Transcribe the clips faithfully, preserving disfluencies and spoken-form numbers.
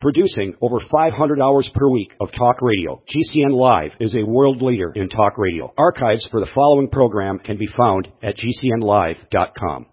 Producing over five hundred hours per week of talk radio, G C N Live is a world leader in talk radio. Archives for the following program can be found at G C N live dot com.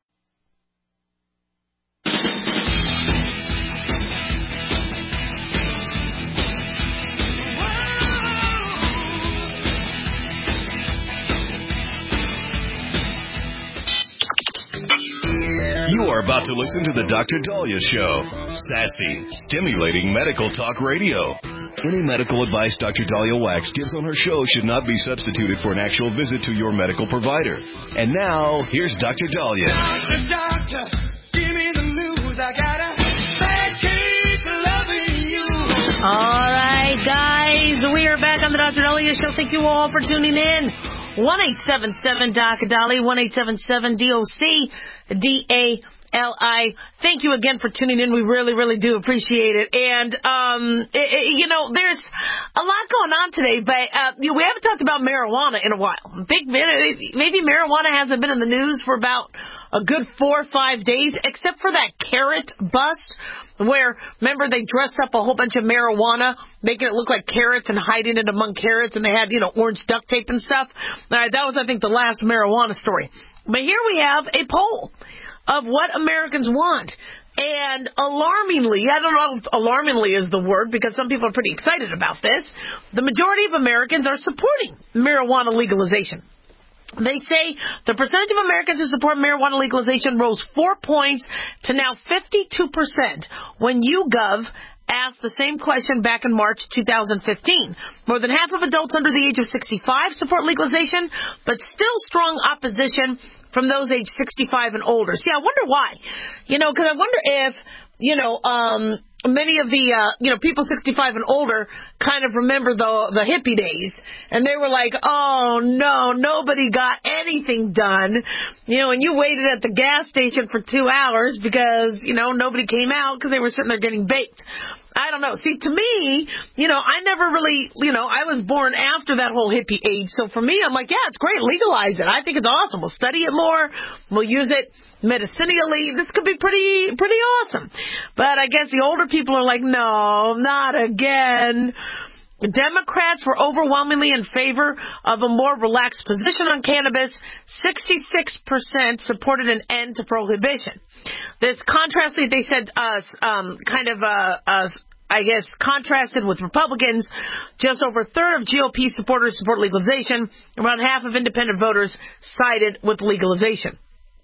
You are about to listen to the Doctor Daliah Show. Sassy, stimulating medical talk radio. Any medical advice Doctor Daliah Wax gives on her show should not be substituted for an actual visit to your medical provider. And now, here's Doctor Daliah. Doctor, doctor, give me the news. I got a bad case of loving you. All right, guys, we are back on the Doctor Daliah Show. Thank you all for tuning in. one eight seven seven, D O C, Dali, one eight seven seven, D O C, D A L I. Thank you again for tuning in. We really, really do appreciate it. And, um, it, it, you know, there's a lot going on today, but uh, you know, we haven't talked about marijuana in a while. I think maybe marijuana hasn't been in the news for about a good four or five days, except for that carrot bust where, remember, they dressed up a whole bunch of marijuana, making it look like carrots and hiding it among carrots, and they had, you know, orange duct tape and stuff. All right, that was, I think, the last marijuana story. But here we have a poll of what Americans want. And alarmingly, I don't know if alarmingly is the word, because some people are pretty excited about this, the majority of Americans are supporting marijuana legalization. They say the percentage of Americans who support marijuana legalization rose four points to now fifty-two percent when YouGov asked the same question back in March two thousand fifteen. More than half of adults under the age of sixty-five support legalization, but still strong opposition from those age sixty-five and older. See, I wonder why. You know, because I wonder if, you know, um, many of the, uh, you know, people sixty-five and older kind of remember the the hippie days, and they were like, oh, no, nobody got anything done, you know, and you waited at the gas station for two hours because, you know, nobody came out because they were sitting there getting baked. I don't know. See, to me, you know, I never really, you know, I was born after that whole hippie age. So for me, I'm like, yeah, it's great. Legalize it. I think it's awesome. We'll study it more. We'll use it medicinally. This could be pretty, pretty awesome. But I guess the older people are like, no, not again. Democrats were overwhelmingly in favor of a more relaxed position on cannabis. sixty-six percent supported an end to prohibition. This contrasted, they said, uh, um, kind of, uh, uh, I guess, contrasted with Republicans. Just over a third of G O P supporters support legalization. Around half of independent voters sided with legalization.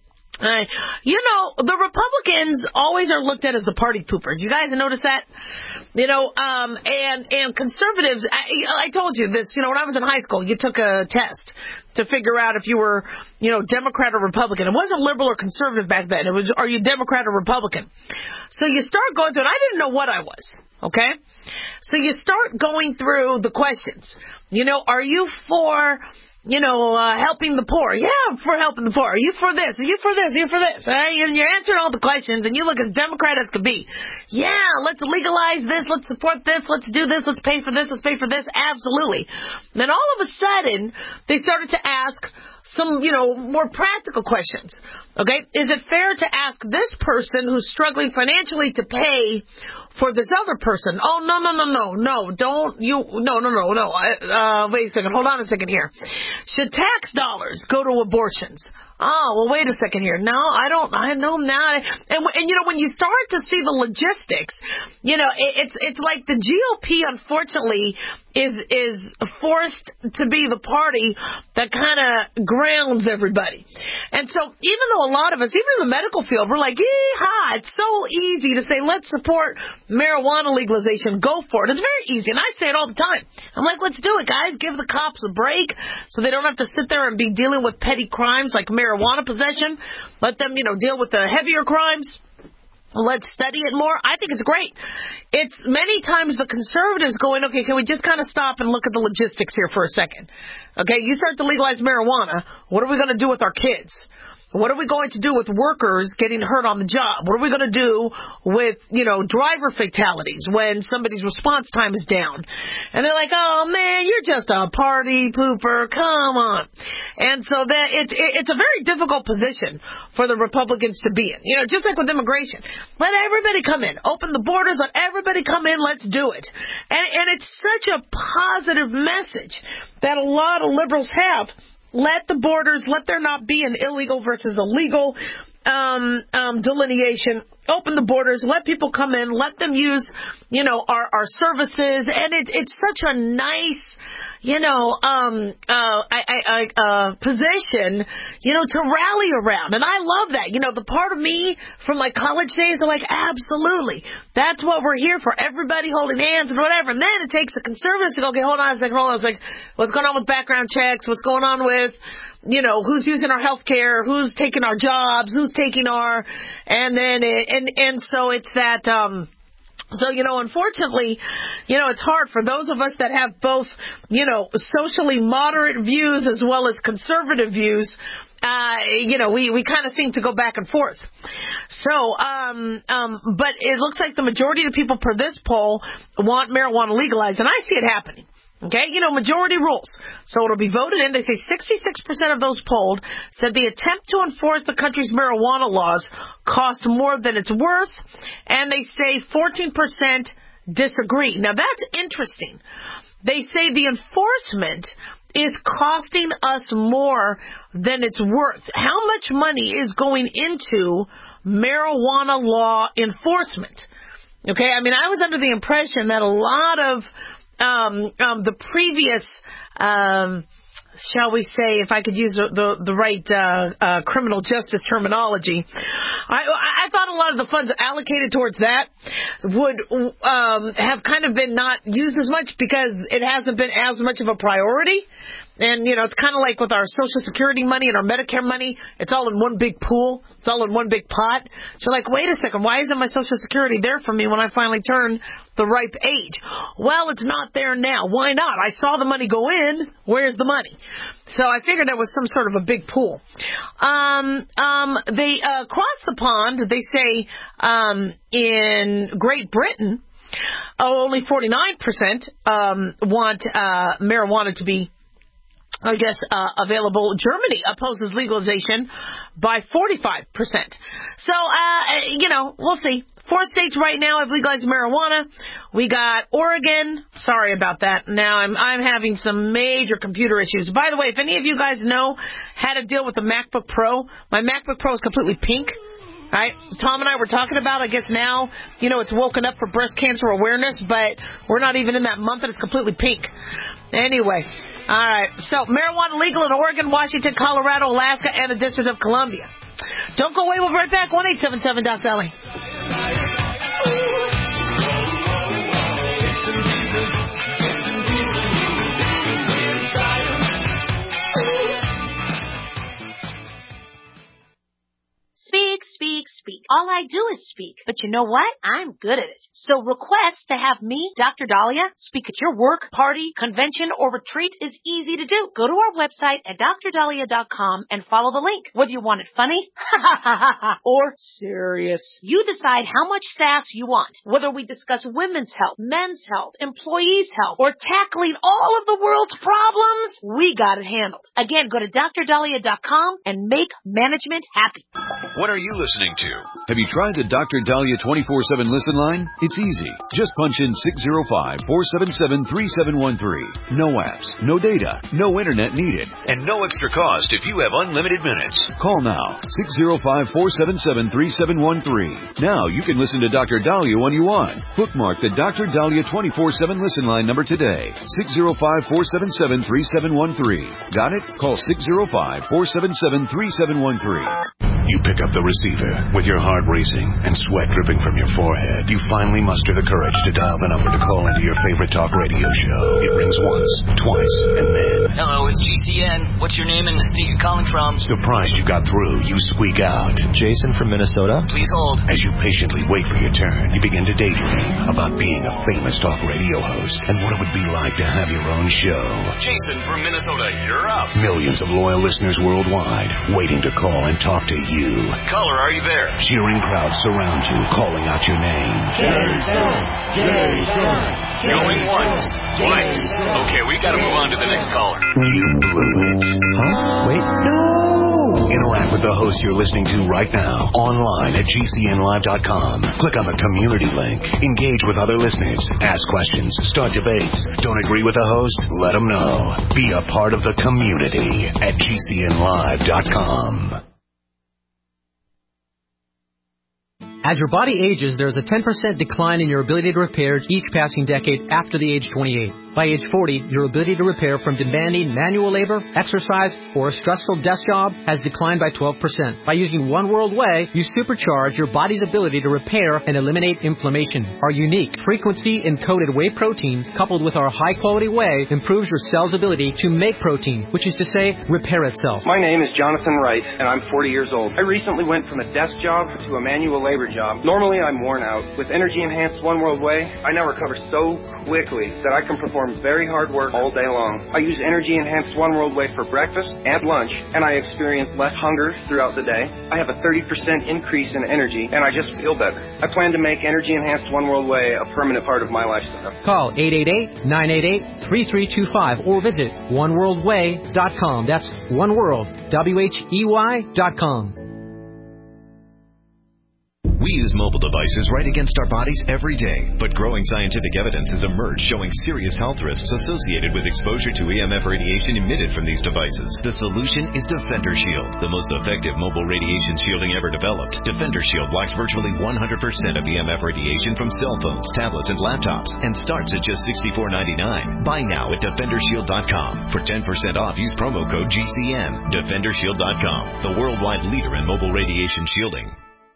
Uh, you know, the Republicans always are looked at as the party poopers. You guys notice that? You know, um, and, and conservatives, I, I told you this, you know, when I was in high school, you took a test to figure out if you were, you know, Democrat or Republican. It wasn't liberal or conservative back then. It was, are you Democrat or Republican? So you start going through it. I didn't know what I was, okay? So you start going through the questions. You know, are you for... You know, uh, helping the poor. Yeah, for helping the poor. Are you for this? Are you for this? Are you for this? Right? And you're answering all the questions, and you look as Democrat as could be. Yeah, let's legalize this. Let's support this. Let's do this. Let's pay for this. Let's pay for this. Absolutely. Then all of a sudden, they started to ask some, you know, more practical questions. Okay? Is it fair to ask this person who's struggling financially to pay for this other person? Oh, no, no, no, no, no, don't you, no, no, no, no, uh, wait a second, hold on a second here. Should tax dollars go to abortions? Oh, well, wait a second here. No, I don't, I know not. And, and, you know, when you start to see the logistics, you know, it, it's, it's like the G O P, unfortunately, is, is forced to be the party that kind of grounds everybody. And so even though a lot of us, even in the medical field, we're like, yee-haw, it's so easy to say, let's support marijuana legalization. Go for it. It's very easy. And I say it all the time. I'm like, let's do it, guys. Give the cops a break so they don't have to sit there and be dealing with petty crimes like marijuana. Marijuana possession. Let them, you know, deal with the heavier crimes. Let's study it more. I think it's great. It's many times the conservatives going, okay, can we just kind of stop and look at the logistics here for a second? Okay, you start to legalize marijuana. What are we going to do with our kids? What are we going to do with workers getting hurt on the job? What are we going to do with, you know, driver fatalities when somebody's response time is down? And they're like, oh, man, you're just a party pooper. Come on. And so that it, it, it's a very difficult position for the Republicans to be in. You know, just like with immigration. Let everybody come in. Open the borders. Let everybody come in. Let's do it. And, and it's such a positive message that a lot of liberals have. Let the borders, let there not be an illegal versus illegal um, um, delineation. Open the borders, let people come in, let them use, you know, our, our services. And it, it's such a nice, you know, um, uh, I, I, I, uh, position, you know, to rally around. And I love that. You know, the part of me from my college days are like, absolutely. That's what we're here for. Everybody holding hands and whatever. And then it takes the conservatives to go, okay, hold on a second, hold on a second. What's going on with background checks? What's going on with, you know, who's using our health care? Who's taking our jobs? Who's taking our, and then, it, and, and so it's that, um, So, you know, unfortunately, you know, it's hard for those of us that have both, you know, socially moderate views as well as conservative views. Uh, you know, we, we kind of seem to go back and forth. So, um, um, but it looks like the majority of the people per this poll want marijuana legalized, and I see it happening. Okay, you know, majority rules. So it'll be voted in. They say sixty-six percent of those polled said the attempt to enforce the country's marijuana laws cost more than it's worth, and they say fourteen percent disagree. Now, that's interesting. They say the enforcement is costing us more than it's worth. How much money is going into marijuana law enforcement? Okay, I mean, I was under the impression that a lot of Um, um, the previous, um, shall we say, if I could use the the, the right uh, uh, criminal justice terminology, I, I thought a lot of the funds allocated towards that would um, have kind of been not used as much because it hasn't been as much of a priority. And, you know, it's kind of like with our Social Security money and our Medicare money. It's all in one big pool. It's all in one big pot. So, like, wait a second. Why isn't my Social Security there for me when I finally turn the ripe age? Well, it's not there now. Why not? I saw the money go in. Where's the money? So I figured there was some sort of a big pool. Um, um, they, uh, across the pond, they say, um, in Great Britain, oh, only forty-nine percent, um, want, uh, marijuana to be, I guess, uh, available. Germany opposes legalization by forty-five percent. So, uh, you know, we'll see. Four states right now have legalized marijuana. We got Oregon. Sorry about that. Now I'm, I'm having some major computer issues. By the way, if any of you guys know how to deal with the MacBook Pro, my MacBook Pro is completely pink. Right? Tom and I were talking about, I guess now, you know, it's woken up for breast cancer awareness, but we're not even in that month and it's completely pink. Anyway, all right. So marijuana legal in Oregon, Washington, Colorado, Alaska, and the District of Columbia. Don't go away. We'll be right back. one eight seven seven Doc Sally. Speak, speak, speak. All I do is speak. But you know what? I'm good at it. So request to have me, Doctor Dahlia, speak at your work, party, convention, or retreat is easy to do. Go to our website at dr dahlia dot com and follow the link. Whether you want it funny or serious, you decide how much sass you want. Whether we discuss women's health, men's health, employees' health, or tackling all of the world's problems, we got it handled. Again, go to dr dahlia dot com and make management happy. What are you listening to? Have you tried the Doctor Dahlia twenty-four seven listen line? It's easy. Just punch in six zero five, four seven seven, three seven one three. No apps, no data, no internet needed, and no extra cost if you have unlimited minutes. Call now, six zero five, four seven seven, three seven one three. Now you can listen to Doctor Dahlia when you want. Bookmark the Doctor Dahlia twenty-four seven listen line number today, six zero five, four seven seven, three seven one three. Got it? Call six zero five, four seven seven, three seven one three. You pick up the receiver. With your heart racing and sweat dripping from your forehead, you finally muster the courage to dial the number to call into your favorite talk radio show. It rings once, twice, and then... Hello, it's G C N. What's your name and the state you're calling from? Surprised you got through, you squeak out. Jason from Minnesota. Please hold. As you patiently wait for your turn, you begin to daydream about being a famous talk radio host and what it would be like to have your own show. Jason from Minnesota, you're up. Millions of loyal listeners worldwide waiting to call and talk to you. Caller, are you there? Cheering crowds surround you, calling out your name. Jason! Jason! Going once, twice. Okay, we gotta move on to the next caller. You blew it. Huh? Wait. No! Interact with the host you're listening to right now, online at G C N live dot com. Click on the community link. Engage with other listeners. Ask questions. Start debates. Don't agree with the host? Let them know. Be a part of the community at G C N live dot com. As your body ages, there's a ten percent decline in your ability to repair each passing decade after the age twenty-eight. By age forty, your ability to repair from demanding manual labor, exercise, or a stressful desk job has declined by twelve percent. By using One World Whey, you supercharge your body's ability to repair and eliminate inflammation. Our unique frequency-encoded whey protein, coupled with our high-quality whey, improves your cell's ability to make protein, which is to say, repair itself. My name is Jonathan Wright, and I'm forty years old. I recently went from a desk job to a manual labor job. Normally, I'm worn out. With energy-enhanced One World Whey, I now recover so quickly that I can perform very hard work all day long. I use energy-enhanced One World Whey for breakfast and lunch, and I experience less hunger throughout the day. I have a thirty percent increase in energy, and I just feel better. I plan to make energy-enhanced One World Whey a permanent part of my lifestyle. Call eight eight eight, nine eight eight, three three two five or visit one world whey dot com. That's One World, W H E Y dot com. We use mobile devices right against our bodies every day, but growing scientific evidence has emerged showing serious health risks associated with exposure to E M F radiation emitted from these devices. The solution is Defender Shield, the most effective mobile radiation shielding ever developed. Defender Shield blocks virtually one hundred percent of E M F radiation from cell phones, tablets, and laptops, and starts at just sixty-four ninety-nine. Buy now at defender shield dot com. For ten percent off, use promo code G C N. defender shield dot com, the worldwide leader in mobile radiation shielding.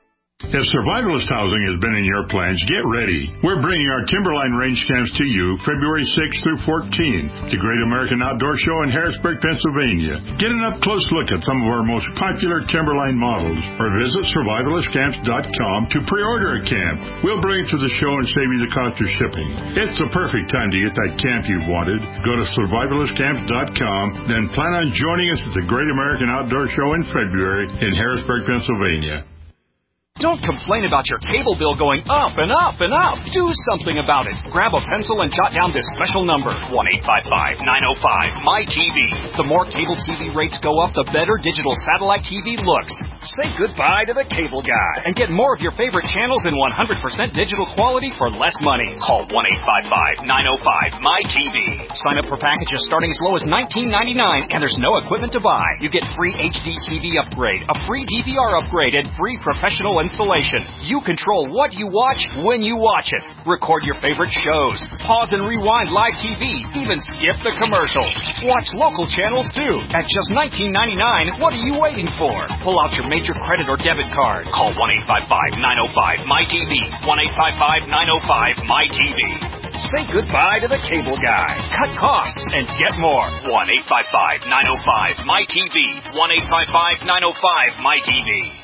If survivalist housing has been in your plans, get ready. We're bringing our Timberline range camps to you February sixth through fourteenth, the Great American Outdoor Show in Harrisburg, Pennsylvania. Get an up-close look at some of our most popular Timberline models, or visit survivalist camps dot com to pre-order a camp. We'll bring it to the show and save you the cost of shipping. It's the perfect time to get that camp you've wanted. Go to survivalist camps dot com, then plan on joining us at the Great American Outdoor Show in February in Harrisburg, Pennsylvania. Don't complain about your cable bill going up and up and up. Do something about it. Grab a pencil and jot down this special number, one eight five five, nine oh five, M Y T V. The more cable T V rates go up, the better digital satellite T V looks. Say goodbye to the cable guy and get more of your favorite channels in one hundred percent digital quality for less money. Call one eight five five, nine oh five, M Y T V. Sign up for packages starting as low as nineteen ninety-nine, and there's no equipment to buy. You get free H D T V upgrade, a free D V R upgrade, and free professional installation. You control what you watch when you watch it. Record your favorite shows. Pause and rewind live T V. Even skip the commercials. Watch local channels too. At just nineteen ninety-nine, what are you waiting for? Pull out your major credit or debit card. Call one eight five five, nine oh five, M Y T V. one eight five five, nine oh five, M Y T V. Say goodbye to the cable guy. Cut costs and get more. one eight five five, nine oh five, M Y T V. one eight five five, nine oh five, M Y T V.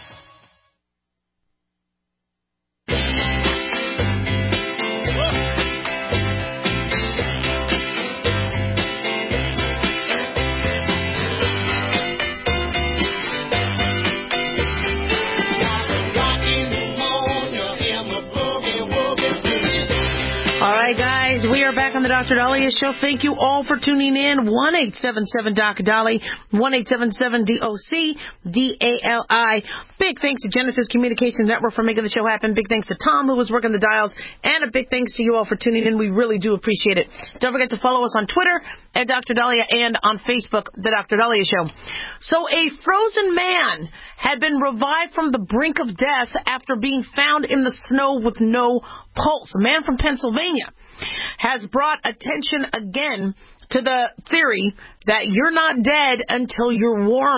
All right, guys, we are back on the Doctor Dahlia Show. Thank you all for tuning in. one eight seven seven D O C Dolly, one eight seven seven D O C D A L I. Big thanks to Genesis Communications Network for making the show happen. Big thanks to Tom, who was working the dials. And a big thanks to you all for tuning in. We really do appreciate it. Don't forget to follow us on Twitter at Doctor Dahlia and on Facebook, The Doctor Dahlia Show. So a frozen man had been revived from the brink of death after being found in the snow with no pulse. A man from Pennsylvania has brought attention again to the theory that you're not dead until you're warm.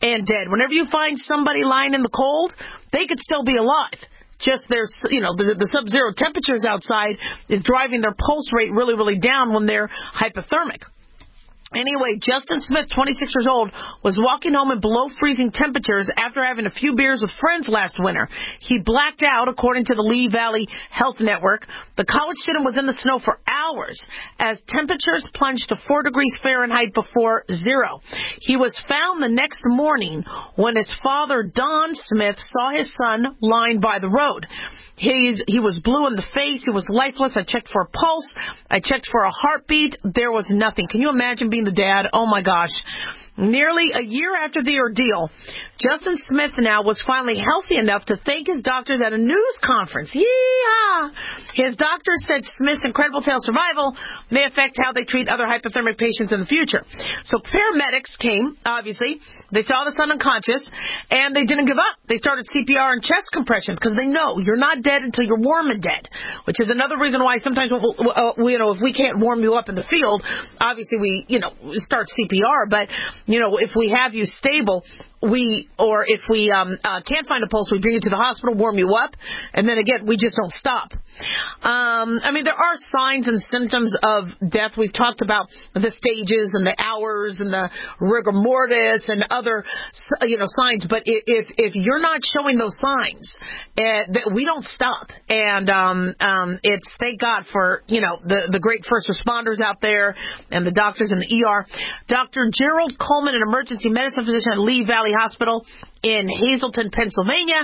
and dead. Whenever you find somebody lying in the cold, they could still be alive. Just there's, you know, the, the sub-zero temperatures outside is driving their pulse rate really, really down when they're hypothermic. Anyway, Justin Smith, twenty-six years old, was walking home in below freezing temperatures after having a few beers with friends last winter. He blacked out, according to the Lee Valley Health Network. The college student was in the snow for hours as temperatures plunged to four degrees Fahrenheit before zero. He was found the next morning when his father, Don Smith, saw his son lying by the road. He's, he was blue in the face. He was lifeless. I checked for a pulse. I checked for a heartbeat. There was nothing. Can you imagine being the dad? Oh, my gosh. Nearly a year after the ordeal, Justin Smith now was finally healthy enough to thank his doctors at a news conference. Yeehaw! His doctors said Smith's incredible tale of survival may affect how they treat other hypothermic patients in the future. So paramedics came, obviously. They saw the son unconscious, and they didn't give up. They started C P R and chest compressions because they know you're not dead until you're warm and dead, which is another reason why sometimes, we'll, uh, we, you know, if we can't warm you up in the field, obviously we, you know, start C P R, but you know, if we have you stable, we, or if we um, uh, can't find a pulse, we bring you to the hospital, warm you up, and then again, we just don't stop. Um, I mean, there are signs and symptoms of death. We've talked about the stages and the hours and the rigor mortis and other, you know, signs. But if if you're not showing those signs, uh, that we don't stop. And um, um, it's thank God for, you know, the the great first responders out there and the doctors in the E R. Doctor Gerald Coleman, an emergency medicine physician at Lee Valley Hospital in Hazleton, Pennsylvania,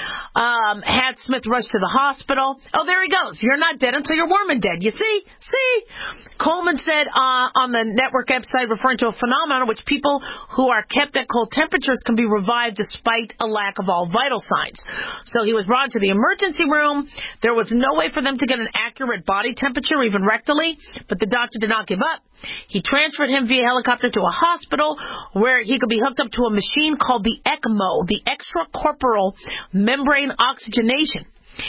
um, had Smith rushed to the hospital. Oh, there he goes. You're not dead until you're warm and dead. You see? See? Coleman said uh, on the network website, referring to a phenomenon in which people who are kept at cold temperatures can be revived despite a lack of all vital signs. So he was brought to the emergency room. There was no way for them to get an accurate body temperature, even rectally, but the doctor did not give up. He transferred him via helicopter to a hospital where he could be hooked up to a machine called the ECMO, the extracorporeal membrane oxygenation.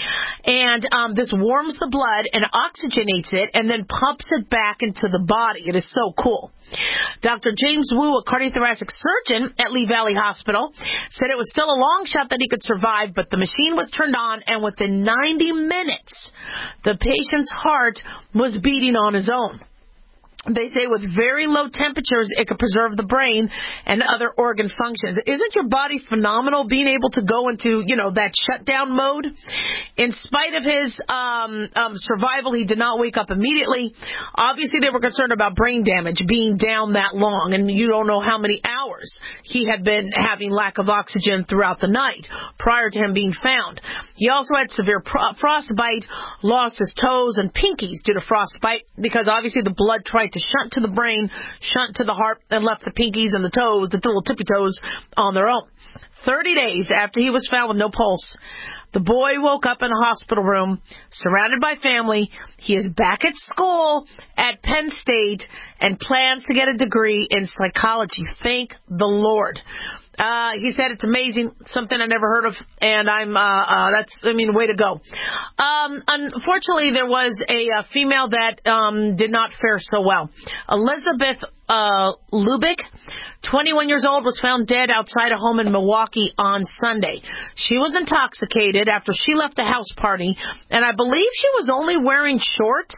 And um, this warms the blood and oxygenates it and then pumps it back into the body. It is so cool. Doctor James Wu, a cardiothoracic surgeon at Lee Valley Hospital, said it was still a long shot that he could survive, but the machine was turned on, and within ninety minutes, the patient's heart was beating on his own. They say with very low temperatures, it could preserve the brain and other organ functions. Isn't your body phenomenal being able to go into, you know, that shutdown mode? In spite of his um, um, survival, he did not wake up immediately. Obviously, they were concerned about brain damage being down that long, and you don't know how many hours he had been having lack of oxygen throughout the night prior to him being found. He also had severe pro- frostbite, lost his toes and pinkies due to frostbite because obviously the blood tried to shunt to the brain, shunt to the heart, and left the pinkies and the toes, the little tippy toes, on their own. Thirty days after he was found with no pulse, the boy woke up in a hospital room, surrounded by family. He is back at school at Penn State and plans to get a degree in psychology. Thank the Lord. Uh, he said it's amazing, something I never heard of, and I'm, uh, uh, that's, I mean, way to go. Um, unfortunately, there was a, a female that, um, did not fare so well. Elizabeth, uh, Lubick, twenty-one years old, was found dead outside a home in Milwaukee on Sunday. She was intoxicated after she left a house party, and I believe she was only wearing shorts.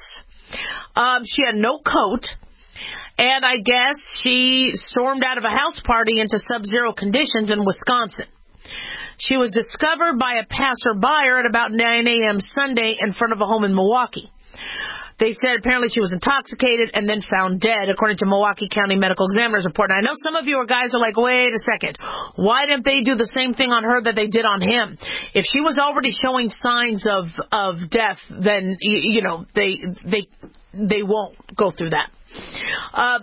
Um, she had no coat. And I guess she stormed out of a house party into sub-zero conditions in Wisconsin. She was discovered by a passerby at about nine a.m. Sunday in front of a home in Milwaukee. They said apparently she was intoxicated and then found dead, according to Milwaukee County Medical Examiner's report. And I know some of you are guys are like, wait a second. Why didn't they do the same thing on her that they did on him? If she was already showing signs of, of death, then, you, you know, they, they, they won't go through that. Uh,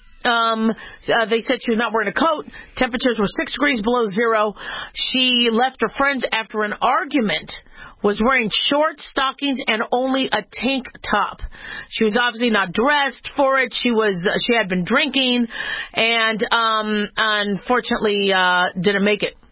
um, uh, they said she was not wearing a coat. Temperatures were six degrees below zero. She left her friends after an argument, was wearing shorts, stockings, and only a tank top. She was obviously not dressed for it. She was, uh, she had been drinking, and um, unfortunately uh, didn't make it.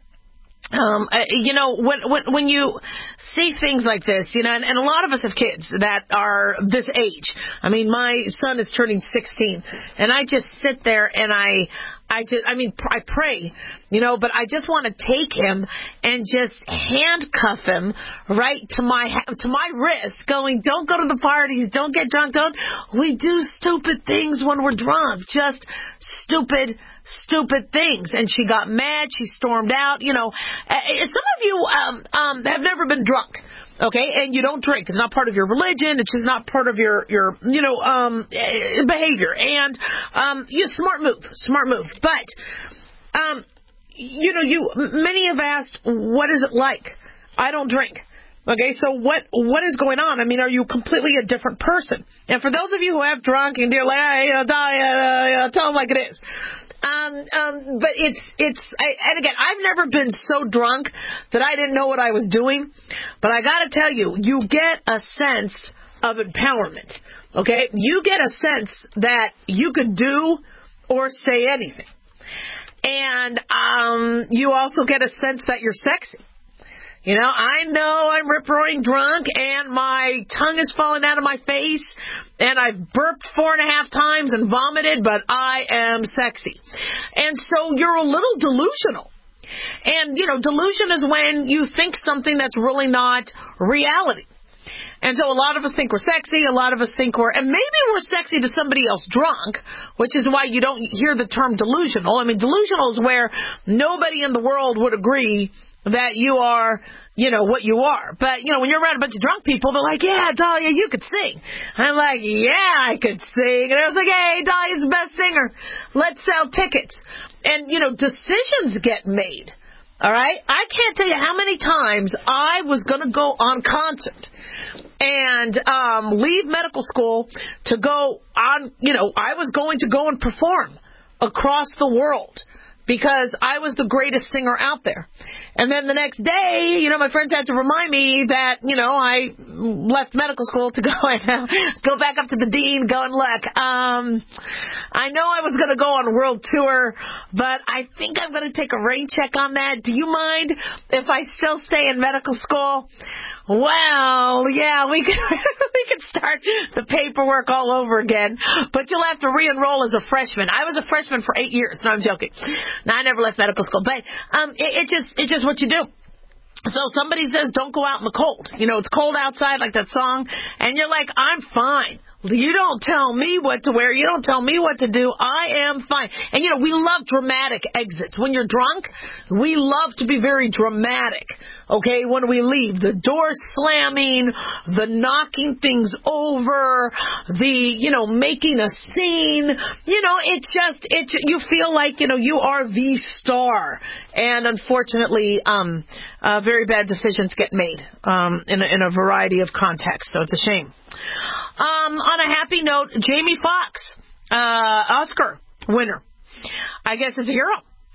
Um, uh, you know, when, when, when you see things like this, you know, and, and a lot of us have kids that are this age. I mean, my son is turning sixteen, and I just sit there and I, I just, I mean, I pray, you know, but I just want to take him and just handcuff him right to my to my wrist, going, don't go to the parties, don't get drunk, don't. We do stupid things when we're drunk, just stupid, stupid things. And she got mad, she stormed out. You know, some of you um, um, have never been drunk. Okay, and you don't drink. It's not part of your religion. It's just not part of your, your you know, um, behavior. And um, you smart move, smart move. But, um, you know, you many have asked, what is it like? I don't drink. Okay, so what what is going on? I mean, are you completely a different person? And for those of you who have drunk and you're like, hey, uh, uh, tell them like it is. Um, um, but it's, it's, I, and again, I've never been so drunk that I didn't know what I was doing. But I gotta tell you, you get a sense of empowerment. Okay? You get a sense that you could do or say anything. And, um, you also get a sense that you're sexy. You know, I know I'm rip-roaring drunk and my tongue is falling out of my face and I've burped four and a half times and vomited, but I am sexy. And so you're a little delusional. And, you know, delusion is when you think something that's really not reality. And so a lot of us think we're sexy, a lot of us think we're, and maybe we're sexy to somebody else drunk, which is why you don't hear the term delusional. I mean, delusional is where nobody in the world would agree that you are, you know, what you are. But, you know, when you're around a bunch of drunk people, they're like, yeah, Dahlia, you could sing. I'm like, yeah, I could sing. And I was like, hey, Dahlia's the best singer. Let's sell tickets. And, you know, decisions get made. All right? I can't tell you how many times I was going to go on concert and um, leave medical school to go on, you know, I was going to go and perform across the world because I was the greatest singer out there. And then the next day, you know, my friends had to remind me that, you know, I left medical school to go and go back up to the dean, go and look. Um, I know I was going to go on a world tour, but I think I'm going to take a rain check on that. Do you mind if I still stay in medical school? Well, yeah, we can, we can start the paperwork all over again, but you'll have to re-enroll as a freshman. I was a freshman for eight years. No, I'm joking. No, I never left medical school, but um, it, it just it's just what you do. So somebody says, don't go out in the cold. You know, it's cold outside, like that song, and you're like, I'm fine. You don't tell me what to wear. You don't tell me what to do. I am fine. And, you know, we love dramatic exits. When you're drunk, we love to be very dramatic, okay, when we leave. The door slamming, the knocking things over, the, you know, making a scene. You know, it just, it, you feel like, you know, you are the star. And unfortunately, um, uh, very bad decisions get made um, in, a, in a variety of contexts. So it's a shame. Um, on a happy note, Jamie Foxx, uh, Oscar winner, I guess is a hero.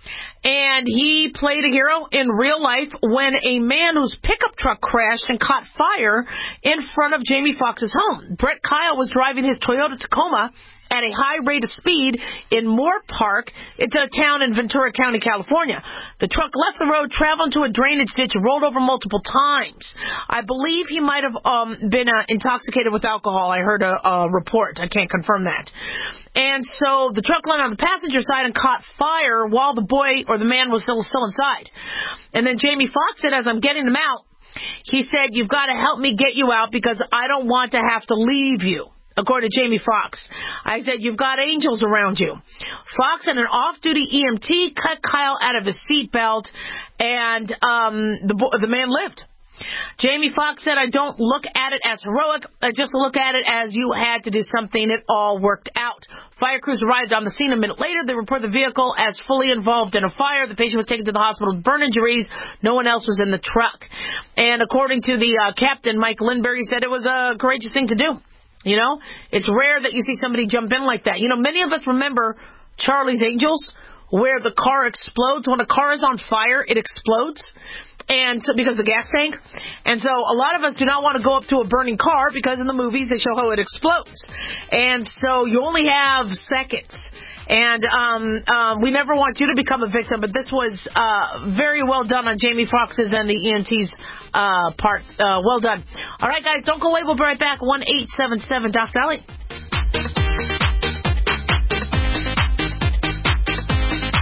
And he played a hero in real life when a man whose pickup truck crashed and caught fire in front of Jamie Foxx's home. Brett Kyle was driving his Toyota Tacoma at a high rate of speed in Moore Park. It's a town in Ventura County, California. The truck left the road, traveled into a drainage ditch, and rolled over multiple times. I believe he might have um, been uh, intoxicated with alcohol. I heard a, a report. I can't confirm that. And so the truck landed on the passenger side and caught fire while the boy or the man was still, still inside. And then Jamie Foxx said, as I'm getting him out, he said, you've got to help me get you out because I don't want to have to leave you. According to Jamie Foxx, I said, you've got angels around you. Foxx and an off-duty E M T cut Kyle out of his seatbelt, and um, the the man lived. Jamie Foxx said, I don't look at it as heroic. I just look at it as you had to do something. It all worked out. Fire crews arrived on the scene a minute later. They reported the vehicle as fully involved in a fire. The patient was taken to the hospital with burn injuries. No one else was in the truck. And according to the uh, captain, Mike Lindbergh, he said it was a courageous thing to do. You know, it's rare that you see somebody jump in like that. You know, many of us remember Charlie's Angels, where the car explodes. When a car is on fire, it explodes. And so, because of the gas tank. And so a lot of us do not want to go up to a burning car because in the movies they show how it explodes. And so you only have seconds. And um, um, we never want you to become a victim, but this was uh, very well done on Jamie Foxx's and the E M T's uh, part. Uh, well done. All right, guys, don't go away. We'll be right back. one eight seven seven Doc Dolly.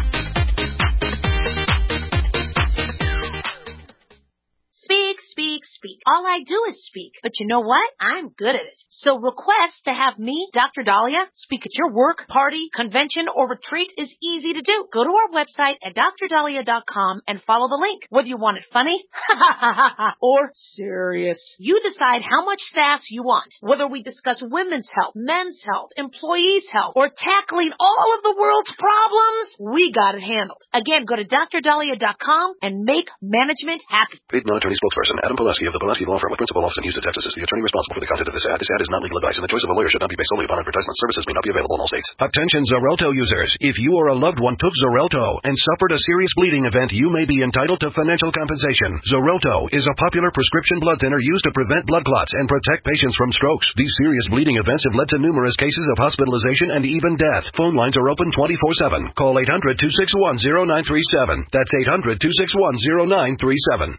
All I do is speak. But you know what? I'm good at it. So request to have me, Doctor Dahlia, speak at your work, party, convention, or retreat is easy to do. Go to our website at dr dahlia dot com and follow the link. Whether you want it funny or serious, you decide how much sass you want. Whether we discuss women's health, men's health, employees' health, or tackling all of the world's problems, we got it handled. Again, go to dr dahlia dot com and make management happy. Paid non-attorney spokesperson Adam Pileski of the Pileski Law Firm with principal office in Houston, Texas is the attorney responsible for the content of this ad. This ad is not legal advice, and the choice of a lawyer should not be based solely upon advertisement. Services may not be available in all states. Attention Xarelto users. If you or a loved one took Xarelto and suffered a serious bleeding event, you may be entitled to financial compensation. Xarelto is a popular prescription blood thinner used to prevent blood clots and protect patients from strokes. These serious bleeding events have led to numerous cases of hospitalization and even death. Phone lines are open twenty-four seven. Call eight hundred, two six one, zero nine three seven. That's eight hundred, two six one, zero nine three seven.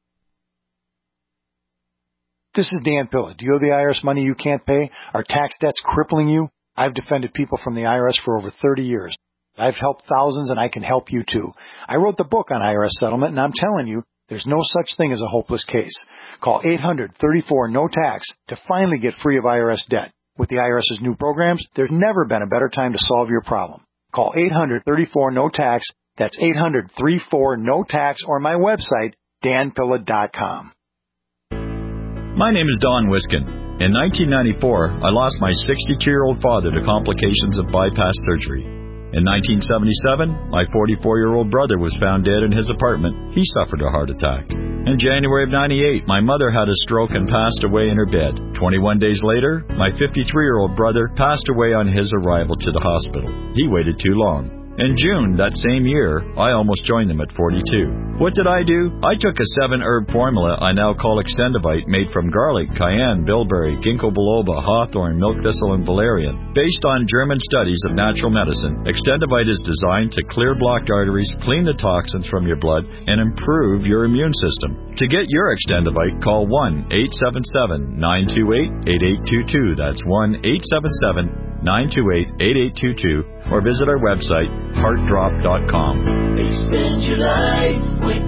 This is Dan Pilla. Do you owe the I R S money you can't pay? Are tax debts crippling you? I've defended people from the I R S for over thirty years. I've helped thousands, and I can help you too. I wrote the book on I R S settlement, and I'm telling you, there's no such thing as a hopeless case. Call eight hundred, thirty-four, no tax to finally get free of I R S debt. With the IRS's new programs, there's never been a better time to solve your problem. Call eight hundred, thirty-four, no tax. That's eight hundred, thirty-four, no tax, or my website, dan pilla dot com. My name is Don Wiskin. In nineteen ninety-four, I lost my sixty-two-year-old father to complications of bypass surgery. In nineteen seventy-seven, my forty-four-year-old brother was found dead in his apartment. He suffered a heart attack. In January of ninety-eight, my mother had a stroke and passed away in her bed. twenty-one days later, my fifty-three-year-old brother passed away on his arrival to the hospital. He waited too long. In June that same year, I almost joined them at forty-two. What did I do? I took a seven-herb formula I now call Extendivite, made from garlic, cayenne, bilberry, ginkgo biloba, hawthorn, milk thistle, and valerian. Based on German studies of natural medicine, Extendivite is designed to clear blocked arteries, clean the toxins from your blood, and improve your immune system. To get your Extendivite, call one eight seven seven, nine two eight, eight eight two two. That's one eight seven seven, nine two eight, eight eight two two, or visit our website, heart drop dot com. Extend your life with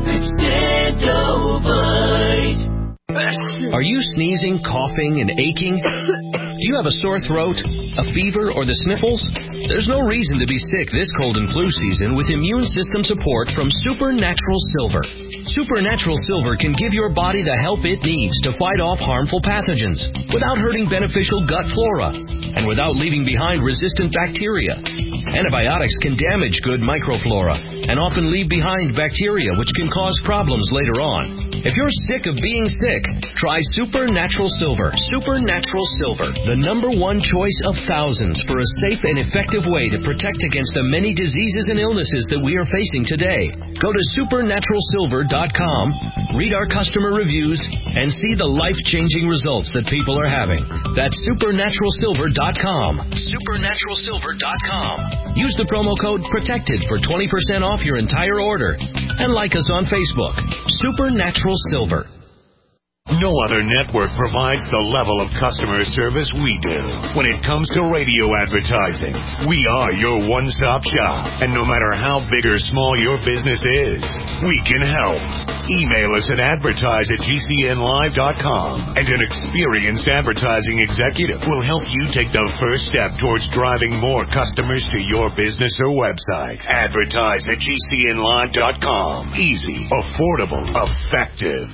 Extendivite. Are you sneezing, coughing, and aching? Do you have a sore throat, a fever, or the sniffles? There's no reason to be sick this cold and flu season with immune system support from Supernatural Silver. Supernatural Silver can give your body the help it needs to fight off harmful pathogens without hurting beneficial gut flora and without leaving behind resistant bacteria. Antibiotics can damage good microflora and often leave behind bacteria which can cause problems later on. If you're sick of being sick, try Supernatural Silver. Supernatural Silver, the number one choice of thousands for a safe and effective way to protect against the many diseases and illnesses that we are facing today. Go to supernatural silver dot com, read our customer reviews, and see the life-changing results that people are having. That's supernatural silver dot com. supernatural silver dot com. Use the promo code PROTECTED for twenty percent off your entire order. And like us on Facebook, Supernatural Silver. No other network provides the level of customer service we do. When it comes to radio advertising, we are your one-stop shop. And no matter how big or small your business is, we can help. Email us at advertise at g c n live dot com, and an experienced advertising executive will help you take the first step towards driving more customers to your business or website. Advertise at g c n live dot com. Easy, affordable, effective.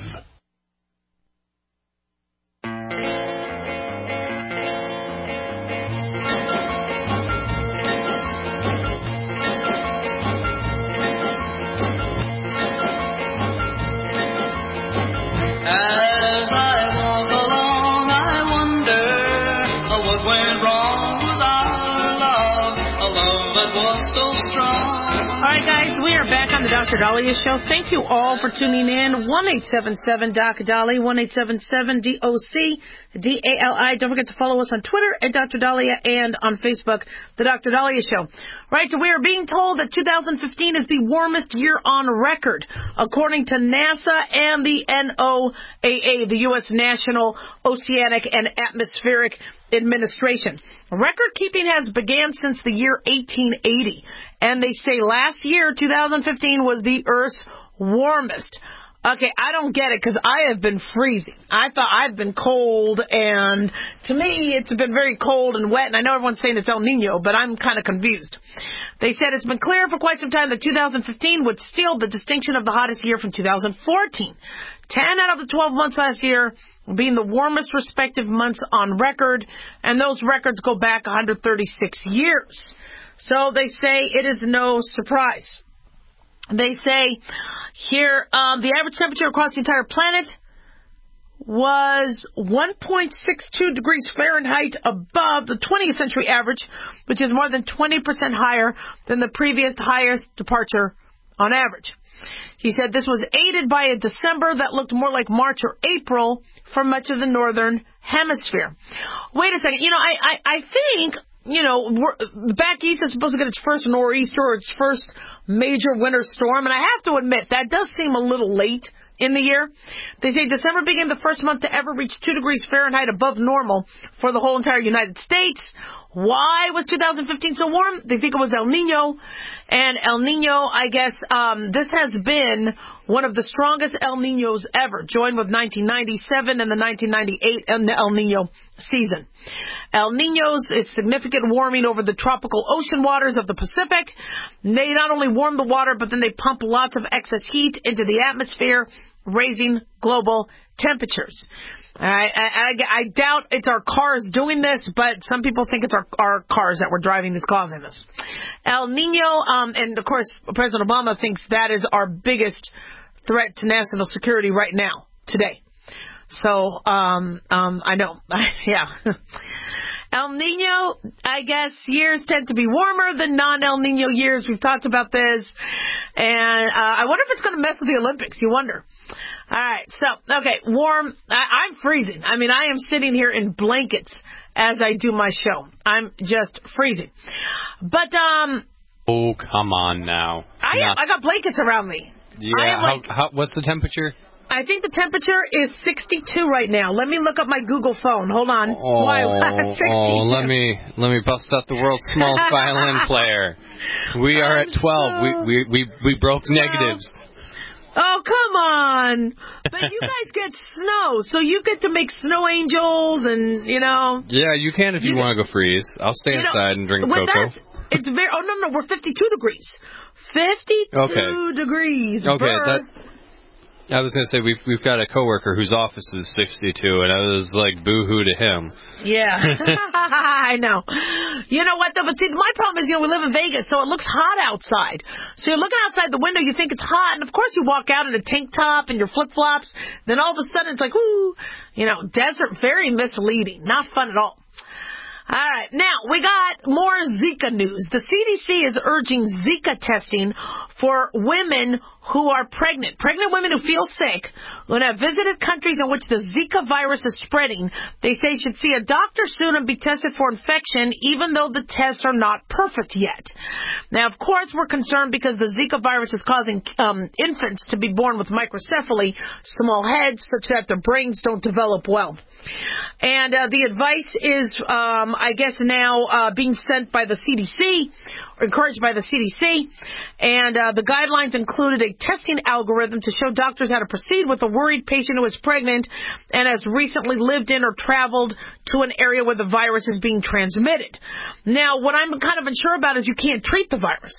As I walk along, I wonder what went wrong with our love, a love that was so strong. All right, guys, we are back on the Doctor Dahlia Show. Thank you all for tuning in. one eight seven seven D O C Dali, one eight seven seven D O C D A L I. Don't forget to follow us on Twitter at Doctor Dahlia and on Facebook, The Doctor Dahlia Show. Right, so we are being told that two thousand fifteen is the warmest year on record, according to NASA and the N O A A, the U S National Oceanic and Atmospheric Administration. Record keeping has began since the year eighteen eighty, and they say last year, two thousand fifteen, was the Earth's warmest. Okay, I don't get it because I have been freezing. I thought I've been cold, and to me, it's been very cold and wet, and I know everyone's saying it's El Nino, but I'm kind of confused. They said it's been clear for quite some time that two thousand fifteen would steal the distinction of the hottest year from two thousand fourteen. ten out of the twelve months last year being the warmest respective months on record, and those records go back one hundred thirty-six years. So they say it is no surprise. They say here um, the average temperature across the entire planet was one point six two degrees Fahrenheit above the twentieth century average, which is more than twenty percent higher than the previous highest departure on average. He said this was aided by a December that looked more like March or April for much of the northern hemisphere. Wait a second. You know, I, I, I think, you know, we're, back east is supposed to get its first nor'easter or its first major winter storm, and I have to admit, that does seem a little late in the year. They say December became the first month to ever reach two degrees Fahrenheit above normal for the whole entire United States. Why was two thousand fifteen so warm? They think it was El Nino. And El Nino, I guess, um, this has been one of the strongest El Ninos ever, joined with nineteen ninety-seven and the nineteen ninety-eight El Nino season. El Ninos is significant warming over the tropical ocean waters of the Pacific. They not only warm the water, but then they pump lots of excess heat into the atmosphere, raising global temperatures. I, I, I doubt it's our cars doing this, but some people think it's our, our cars that we're driving that's causing this. El Nino, um, and of course, President Obama thinks that is our biggest threat to national security right now, today. So, um, um, I know, yeah. El Nino, I guess, years tend to be warmer than non-El Nino years. We've talked about this. And uh, I wonder if it's going to mess with the Olympics. You wonder. All right. So, okay, warm. I, I'm freezing. I mean, I am sitting here in blankets as I do my show. I'm just freezing. But, um... Oh, come on now. I, Not... I got blankets around me. Yeah. How, like, how, what's the temperature? I think the temperature is sixty-two right now. Let me look up my Google phone. Hold on. Oh, Why? oh let me let me bust out the world's smallest violin player. We are I'm at twelve. So we, we we we broke negatives. Oh, come on. But you guys get snow, so you get to make snow angels and, you know. Yeah, you can if you, you want to go freeze. I'll stay inside know, and drink cocoa. It's very. Oh no no, we're fifty-two degrees. Fifty-two okay. degrees. Okay, Burr. that. I was going to say, we've we've got a coworker whose office is sixty-two, and I was like, boo-hoo to him. Yeah, I know. You know what, though? But see, my problem is, you know, we live in Vegas, so it looks hot outside. So you're looking outside the window, you think it's hot, and of course you walk out in a tank top and your flip-flops, then all of a sudden it's like, ooh, you know, desert, very misleading. Not fun at all. All right. Now, we got more Zika news. The C D C is urging Zika testing for women who are pregnant. Pregnant women who feel sick, who have visited countries in which the Zika virus is spreading, they say should see a doctor soon and be tested for infection, even though the tests are not perfect yet. Now, of course, we're concerned because the Zika virus is causing um, infants to be born with microcephaly, small heads, such that their brains don't develop well. And uh, the advice is, um, I guess, now uh, being sent by the C D C, or encouraged by the C D C. And uh, the guidelines included a testing algorithm to show doctors how to proceed with a worried patient who is pregnant and has recently lived in or traveled to an area where the virus is being transmitted. Now, what I'm kind of unsure about is you can't treat the virus.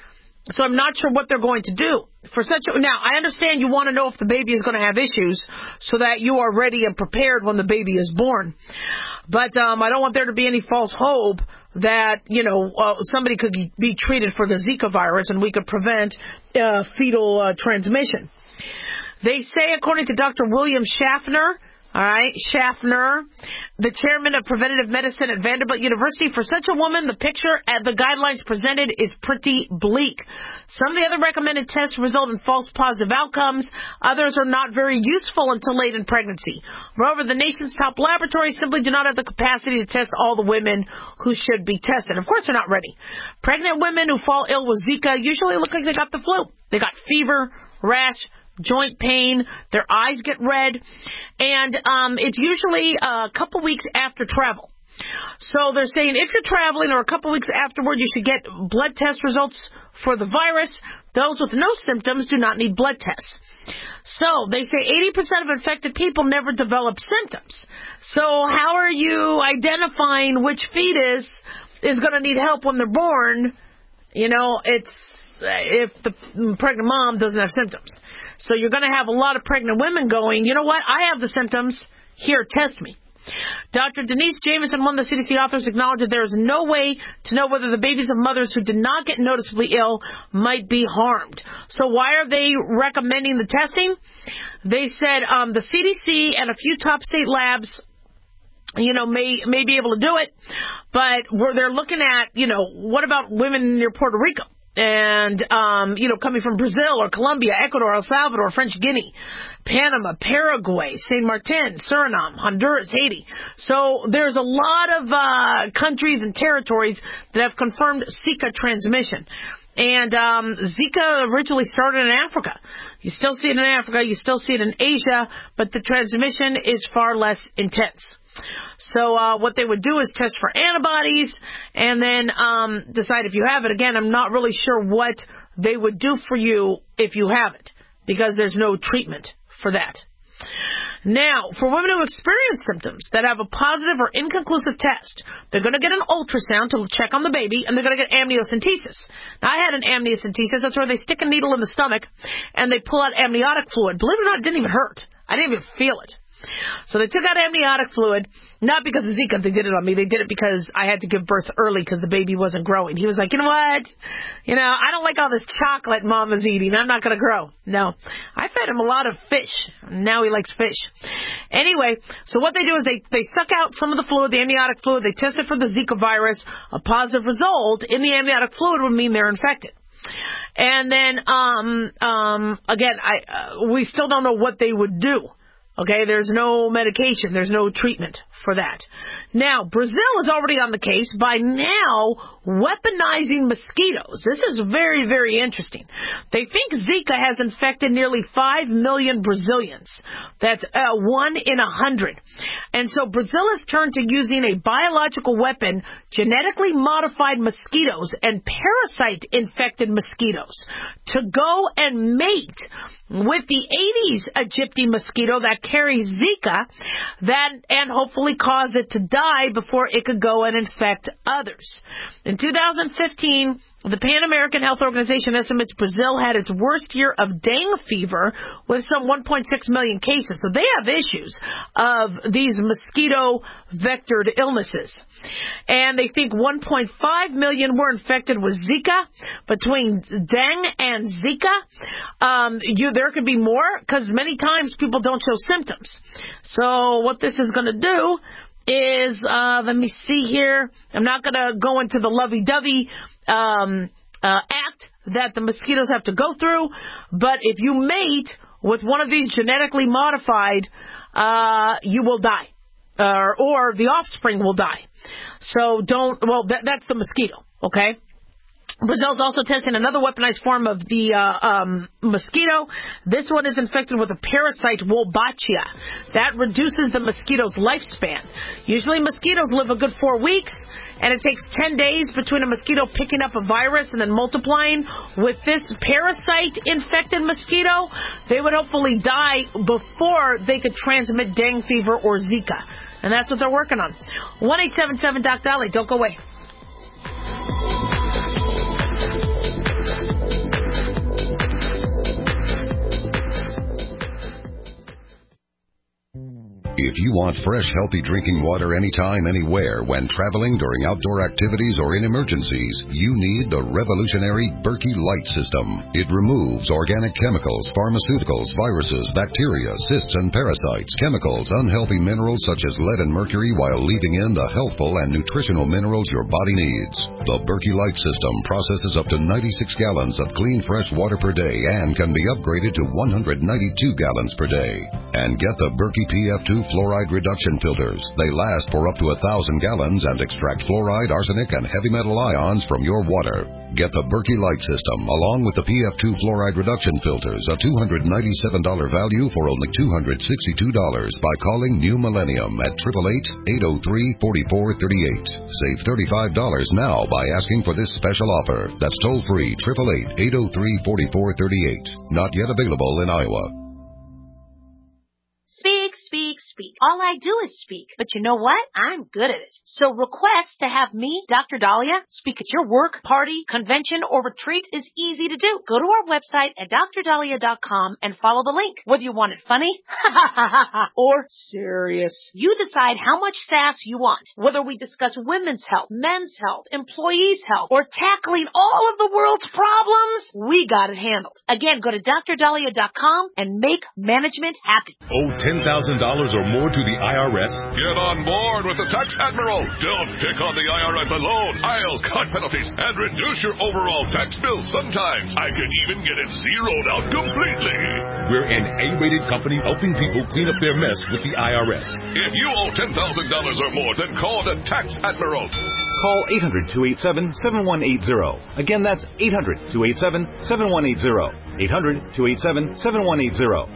So I'm not sure what they're going to do. For such a, now, I understand you want to know if the baby is going to have issues so that you are ready and prepared when the baby is born. But um, I don't want there to be any false hope that, you know, uh, somebody could be treated for the Zika virus and we could prevent uh, fetal uh, transmission. They say, according to Doctor William Schaffner, all right, Schaffner, the chairman of preventative medicine at Vanderbilt University, for such a woman, the picture and the guidelines presented is pretty bleak. Some of the other recommended tests result in false positive outcomes. Others are not very useful until late in pregnancy. Moreover, the nation's top laboratories simply do not have the capacity to test all the women who should be tested. Of course, they're not ready. Pregnant women who fall ill with Zika usually look like they got the flu. They got fever, rash, joint pain, their eyes get red, and um, it's usually a couple weeks after travel. So they're saying if you're traveling or a couple weeks afterward, you should get blood test results for the virus. Those with no symptoms do not need blood tests. So they say eighty percent of infected people never develop symptoms. So how are you identifying which fetus is going to need help when they're born? You know, it's if the pregnant mom doesn't have symptoms. So you're going to have a lot of pregnant women going, you know what, I have the symptoms, here, test me. Doctor Denise Jamieson, one of the C D C authors, acknowledged that there is no way to know whether the babies of mothers who did not get noticeably ill might be harmed. So why are they recommending the testing? They said um, the C D C and a few top state labs, you know, may may be able to do it, but where they're looking at, you know, what about women near Puerto Rico? And, um, you know, coming from Brazil or Colombia, Ecuador, El Salvador, French Guinea, Panama, Paraguay, Saint Martin, Suriname, Honduras, Haiti. So there's a lot of uh, countries and territories that have confirmed Zika transmission. And um, Zika originally started in Africa. You still see it in Africa, you still see it in Asia, but the transmission is far less intense. So uh, what they would do is test for antibodies and then um, decide if you have it. Again, I'm not really sure what they would do for you if you have it, because there's no treatment for that. Now, for women who experience symptoms that have a positive or inconclusive test, they're going to get an ultrasound to check on the baby, and they're going to get amniocentesis. Now, I had an amniocentesis. That's where they stick a needle in the stomach, and they pull out amniotic fluid. Believe it or not, it didn't even hurt. I didn't even feel it. So they took out amniotic fluid, not because of Zika, they did it on me. They did it because I had to give birth early because the baby wasn't growing. He was like, you know what? You know, I don't like all this chocolate Mama's eating. I'm not going to grow. No. I fed him a lot of fish. Now he likes fish. Anyway, so what they do is they, they suck out some of the fluid, the amniotic fluid. They test it for the Zika virus. A positive result in the amniotic fluid would mean they're infected. And then, um, um, again, I uh, we still don't know what they would do. Okay, there's no medication. There's no treatment for that. Now, Brazil is already on the case by now weaponizing mosquitoes. This is very, very interesting. They think Zika has infected nearly five million Brazilians. That's uh, one in a hundred. And so Brazil has turned to using a biological weapon, genetically modified mosquitoes and parasite-infected mosquitoes, to go and mate with the Aedes aegypti mosquito that carries Zika, that and hopefully cause it to die before it could go and infect others. In two thousand fifteen, the Pan American Health Organization estimates Brazil had its worst year of dengue fever with some one point six million cases. So they have issues of these mosquito-vectored illnesses. And they think one point five million were infected with Zika. Between dengue and Zika, um, you, there could be more because many times people don't show symptoms. So what this is going to do is, uh, let me see here. I'm not going to go into the lovey-dovey um, uh, act that the mosquitoes have to go through, but if you mate with one of these genetically modified, uh, you will die, uh, or the offspring will die. So don't, well, that, that's the mosquito, okay? Brazil's also testing another weaponized form of the uh, um, mosquito. This one is infected with a parasite, Wolbachia. That reduces the mosquito's lifespan. Usually mosquitoes live a good four weeks, and it takes ten days between a mosquito picking up a virus and then multiplying. With this parasite-infected mosquito, they would hopefully die before they could transmit dengue fever or Zika. And that's what they're working on. one eight seven seven Doc Dolly. Don't go away. If you want fresh, healthy drinking water anytime, anywhere, when traveling, during outdoor activities, or in emergencies, you need the revolutionary Berkey Light System. It removes organic chemicals, pharmaceuticals, viruses, bacteria, cysts, and parasites, chemicals, unhealthy minerals such as lead and mercury, while leaving in the healthful and nutritional minerals your body needs. The Berkey Light System processes up to ninety-six gallons of clean, fresh water per day and can be upgraded to one hundred ninety-two gallons per day. And get the Berkey P F two Fluoride fluoride reduction filters. They last for up to a thousand gallons and extract fluoride, arsenic, and heavy metal ions from your water. Get the Berkey Light System along with the P F two fluoride reduction filters, a two hundred ninety-seven dollars value for only two hundred sixty-two dollars by calling New Millennium at eight eight eight, eight oh three, four four three eight. Save thirty-five dollars now by asking for this special offer. That's toll free, eight eight eight, eight oh three, four four three eight. Not yet available in Iowa. Speak, speak, speak. All I do is speak. But you know what? I'm good at it. So request to have me, Doctor Dahlia, speak at your work, party, convention, or retreat is easy to do. Go to our website at d r dahlia dot com and follow the link. Whether you want it funny or serious, you decide how much sass you want. Whether we discuss women's health, men's health, employees' health, or tackling all of the world's problems, we got it handled. Again, go to d r dahlia dot com and make management happy. Oh, ten thousand dollars or more to the I R S? Get on board with the Tax Admiral. Don't pick on the I R S alone. I'll cut penalties and reduce your overall tax bill. Sometimes I can even get it zeroed out completely. We're an A-rated company helping people clean up their mess with the I R S. If you owe ten thousand dollars or more, then call the Tax Admiral. Call eight hundred, two eight seven, seven one eight zero. Again, that's eight hundred, two eight seven, seven one eight zero. eight hundred, two eight seven, seven one eight zero.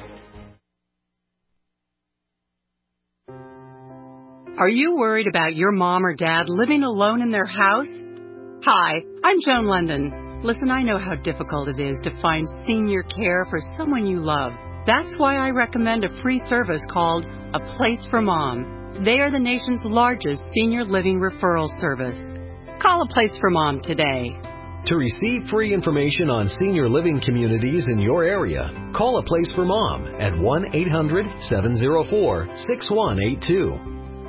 Are you worried about your mom or dad living alone in their house? Hi, I'm Joan London. Listen, I know how difficult it is to find senior care for someone you love. That's why I recommend a free service called A Place for Mom. They are the nation's largest senior living referral service. Call A Place for Mom today. To receive free information on senior living communities in your area, call A Place for Mom at one eight hundred, seven oh four, six one eight two.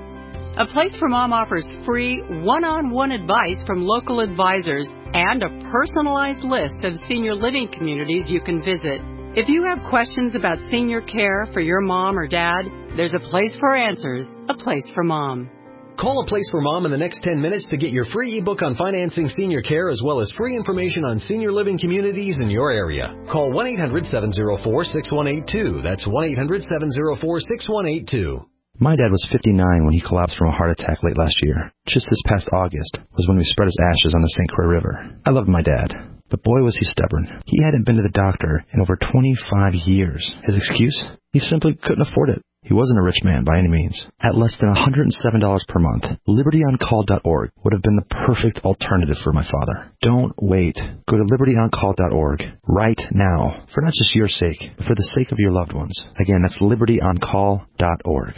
A Place for Mom offers free one-on-one advice from local advisors and a personalized list of senior living communities you can visit. If you have questions about senior care for your mom or dad, there's a place for answers, A Place for Mom. Call A Place for Mom in the next ten minutes to get your free ebook on financing senior care as well as free information on senior living communities in your area. Call one eight hundred, seven oh four, six one eight two. That's one eight hundred, seven oh four, six one eight two. My dad was fifty-nine when he collapsed from a heart attack late last year. Just this past August was when we spread his ashes on the Saint Croix River. I loved my dad, but boy was he stubborn. He hadn't been to the doctor in over twenty-five years. His excuse? He simply couldn't afford it. He wasn't a rich man by any means. At less than one hundred seven dollars per month, liberty on call dot org would have been the perfect alternative for my father. Don't wait. Go to liberty on call dot org right now, for not just your sake, but for the sake of your loved ones. Again, that's liberty on call dot org.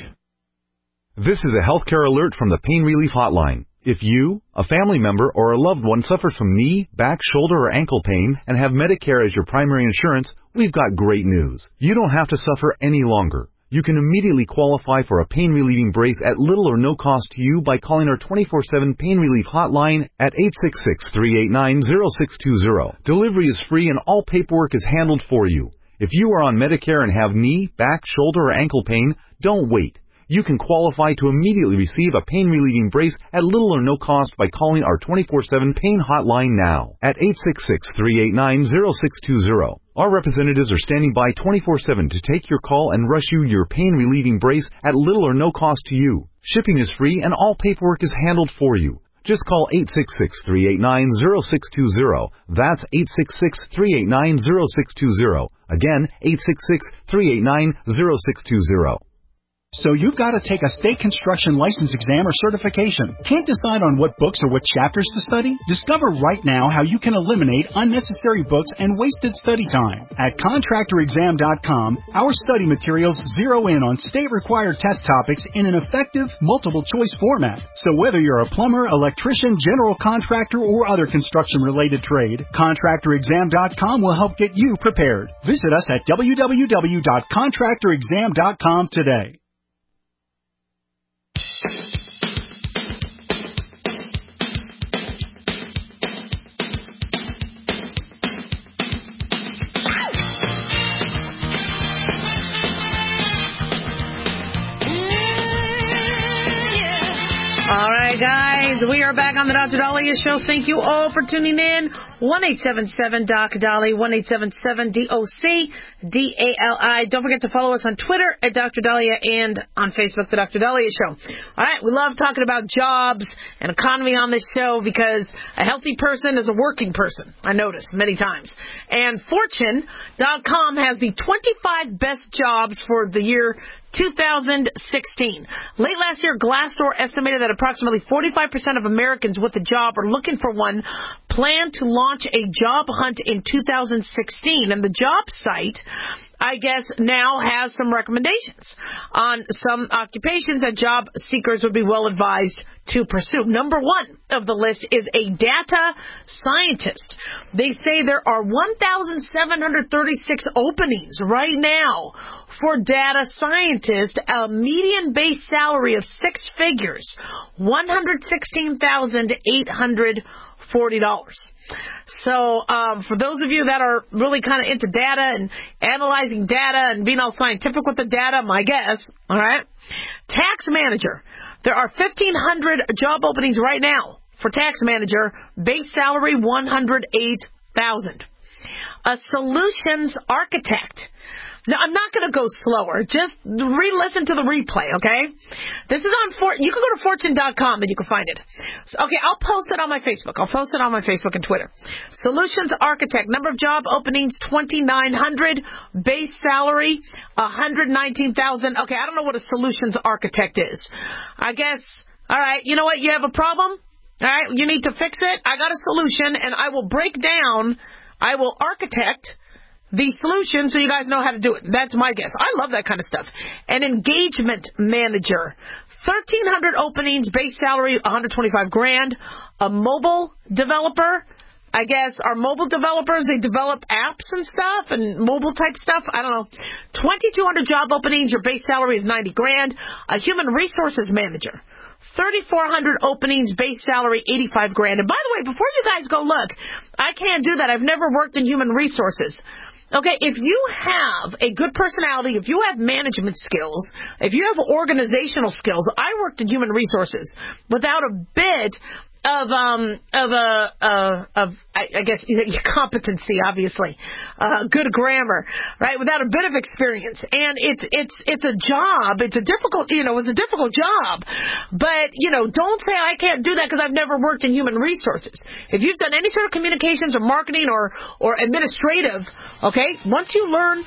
This is a healthcare alert from the Pain Relief Hotline. If you, a family member, or a loved one suffers from knee, back, shoulder, or ankle pain and have Medicare as your primary insurance, we've got great news. You don't have to suffer any longer. You can immediately qualify for a pain-relieving brace at little or no cost to you by calling our twenty-four seven Pain Relief Hotline at eight six six, three eight nine, zero six two zero. Delivery is free and all paperwork is handled for you. If you are on Medicare and have knee, back, shoulder, or ankle pain, don't wait. You can qualify to immediately receive a pain-relieving brace at little or no cost by calling our twenty-four seven Pain Hotline now at eight six six, three eight nine, zero six two zero. Our representatives are standing by twenty-four seven to take your call and rush you your pain-relieving brace at little or no cost to you. Shipping is free and all paperwork is handled for you. Just call eight six six, three eight nine, zero six two zero. That's eight six six, three eight nine, zero six two zero. Again, eight six six, three eight nine, zero six two zero. So you've got to take a state construction license exam or certification. Can't decide on what books or what chapters to study? Discover right now how you can eliminate unnecessary books and wasted study time. At contractor exam dot com, our study materials zero in on state-required test topics in an effective, multiple-choice format. So whether you're a plumber, electrician, general contractor, or other construction-related trade, contractor exam dot com will help get you prepared. Visit us at w w w dot contractor exam dot com today. All right, guys, guys. We are back on the Doctor Dahlia Show. Thank you all for tuning in. one eight seven seven D O C D A L I, one eight seven seven D O C D A L I. Don't forget to follow us on Twitter at Doctor Dahlia and on Facebook, The Doctor Dahlia Show. All right, we love talking about jobs and economy on this show because a healthy person is a working person, I notice many times. And Fortune dot com has the twenty-five best jobs for the year two thousand sixteen. Late last year, Glassdoor estimated that approximately forty-five percent of Americans with a job or looking for one plan to launch a job hunt in two thousand sixteen. And the job site, I guess, now has some recommendations on some occupations that job seekers would be well advised to pursue. Number one of the list is a data scientist. They say there are one thousand seven hundred thirty-six openings right now for data scientists, a median base salary of six figures, one hundred sixteen thousand eight hundred forty dollars. So um, for those of you that are really kind of into data and analyzing data and being all scientific with the data, my guess, all right, tax manager. There are fifteen hundred job openings right now for tax manager, base salary one hundred eight thousand dollars. A solutions architect. Now, I'm not going to go slower. Just re-listen to the replay, okay? This is on For- you can go to Fortune dot com and you can find it. So, okay, I'll post it on my Facebook. I'll post it on my Facebook and Twitter. Solutions architect, number of job openings twenty-nine hundred, base salary one hundred nineteen thousand. Okay, I don't know what a solutions architect is. I guess, all right, you know what? You have a problem? All right, you need to fix it. I got a solution, and I will break down, I will architect the solution so you guys know how to do it. That's my guess. I love that kind of stuff. An engagement manager. thirteen hundred openings, base salary one hundred twenty-five grand. A mobile developer. I guess our mobile developers, they develop apps and stuff and mobile type stuff. I don't know. twenty-two hundred job openings, your base salary is ninety grand. A human resources manager. thirty-four hundred openings, base salary eighty-five grand. And by the way, before you guys go look, I can't do that. I've never worked in human resources. Okay, if you have a good personality, if you have management skills, if you have organizational skills, I worked in human resources without a bit of um of a uh, of I, I guess your competency, obviously, uh, good grammar, right? Without a bit of experience, and it's it's it's a job. It's a difficult, you know, it's a difficult job. But you know, don't say I can't do that because I've never worked in human resources. If you've done any sort of communications or marketing or or administrative, okay, once you learn.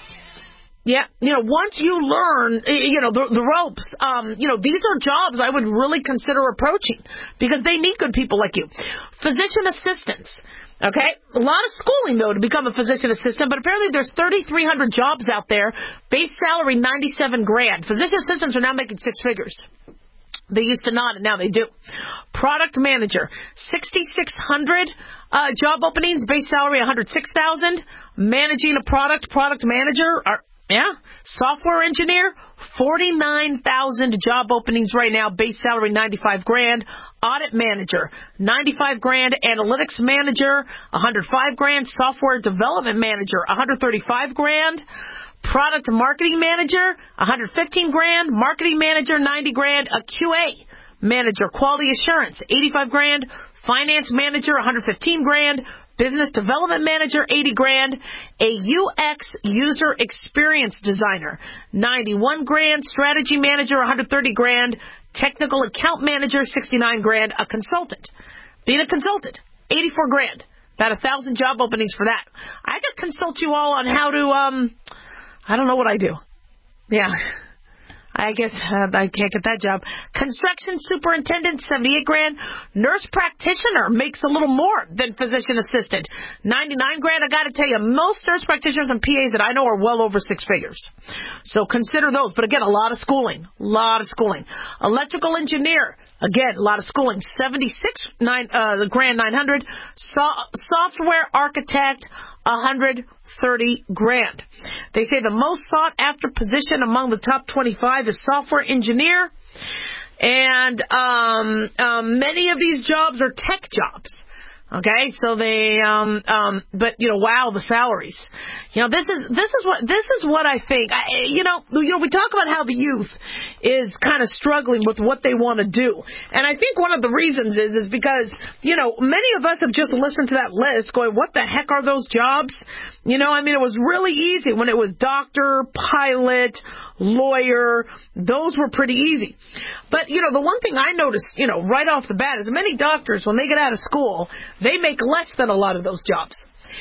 Yeah, you know, once you learn, you know, the, the ropes, um, you know, these are jobs I would really consider approaching because they need good people like you. Physician assistants, okay? A lot of schooling, though, to become a physician assistant, but apparently there's thirty-three hundred jobs out there, base salary ninety-seven grand. Physician assistants are now making six figures. They used to not, and now they do. Product manager, sixty-six hundred uh, job openings, base salary one hundred six thousand. Managing a product, product manager, are Yeah. Software engineer, forty-nine thousand job openings right now, base salary ninety-five grand. Audit manager, ninety-five grand. Analytics manager, one hundred five grand. Software development manager, one hundred thirty-five grand. Product marketing manager, one hundred fifteen grand. Marketing manager, ninety grand. A Q A manager, quality assurance, eighty-five grand. Finance manager, one hundred fifteen grand. Business development manager, eighty grand. A U X user experience designer, ninety-one grand. Strategy manager, one hundred thirty grand. Technical account manager, sixty-nine grand. A consultant, being a consultant, eighty-four grand. About a thousand job openings for that. I could consult you all on how to, um, I don't know what I do. Yeah. I guess uh, I can't get that job. Construction superintendent, seventy-eight grand. Nurse practitioner makes a little more than physician assistant, ninety-nine grand. I got to tell you, most nurse practitioners and P As that I know are well over six figures. So consider those. But again, a lot of schooling, a lot of schooling. Electrical engineer, again, a lot of schooling, seventy-six nine uh, grand, nine hundred. So- software architect, one hundred thirty grand. They say the most sought after position among the top twenty-five is software engineer, and um, um, many of these jobs are tech jobs. Okay, so they, um, um, but you know, wow, the salaries. You know, this is this is what this is what I think. I, you know, you know, we talk about how the youth is kind of struggling with what they want to do, and I think one of the reasons is is because you know many of us have just listened to that list, going, what the heck are those jobs? You know, I mean, it was really easy when it was doctor, pilot, lawyer. Those were pretty easy. But, you know, the one thing I noticed, you know, right off the bat is many doctors, when they get out of school, they make less than a lot of those jobs.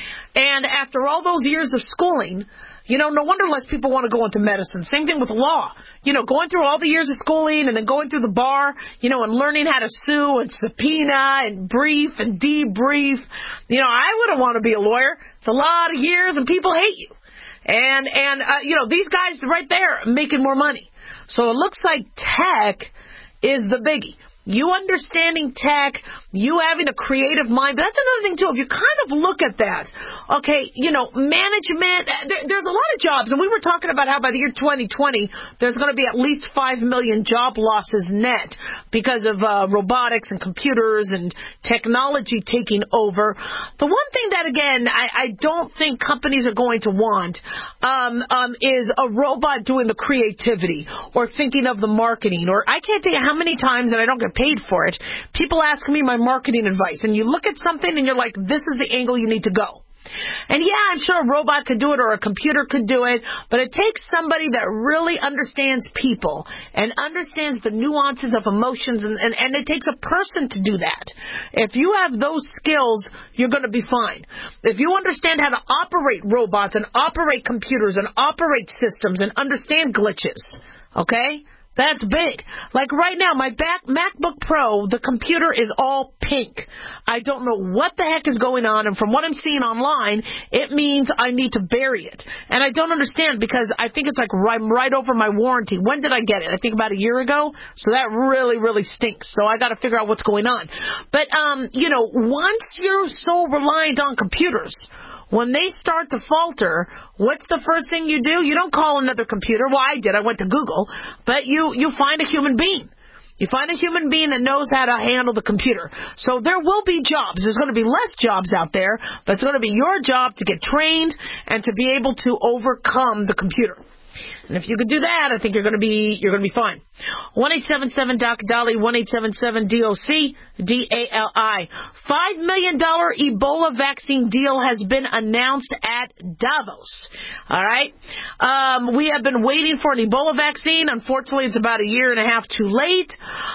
And after all those years of schooling, you know, no wonder less people want to go into medicine. Same thing with law. You know, going through all the years of schooling and then going through the bar, you know, and learning how to sue and subpoena and brief and debrief. You know, I wouldn't want to be a lawyer. It's a lot of years and people hate you. And, and uh, you know, these guys right there are making more money. So it looks like tech is the biggie. You understanding tech, you having a creative mind. But that's another thing, too. If you kind of look at that, okay, you know, management, there, there's a lot of jobs. And we were talking about how by the year twenty twenty, there's going to be at least five million job losses net because of uh, robotics and computers and technology taking over. The one thing that, again, I, I don't think companies are going to want um, um, is a robot doing the creativity or thinking of the marketing. Or I can't tell you how many times, and I don't get paid for it, people ask me my marketing advice, and you look at something and you're like, this is the angle you need to go. And yeah, I'm sure a robot could do it or a computer could do it, but it takes somebody that really understands people and understands the nuances of emotions, and, and, and it takes a person to do that. If you have those skills, you're going to be fine. If you understand how to operate robots and operate computers and operate systems and understand glitches, okay? That's big. Like right now, my back MacBook Pro, the computer is all pink. I don't know what the heck is going on, and from what I'm seeing online, it means I need to bury it. And I don't understand because I think it's like I'm right over my warranty. When did I get it? I think about a year ago. So that really, really stinks. So I got to figure out what's going on. But, um, you know, once you're so reliant on computers, when they start to falter, what's the first thing you do? You don't call another computer. Well, I did. I went to Google. But you, you find a human being. You find a human being that knows how to handle the computer. So there will be jobs. There's going to be less jobs out there, but it's going to be your job to get trained and to be able to overcome the computer. And if you could do that, I think you're going to be you're going to be fine. one eight seven seven D O C D A L I, one eight seven seven D O C D A L I. Five million dollar Ebola vaccine deal has been announced at Davos. All right, um, we have been waiting for an Ebola vaccine. Unfortunately, it's about a year and a half too late.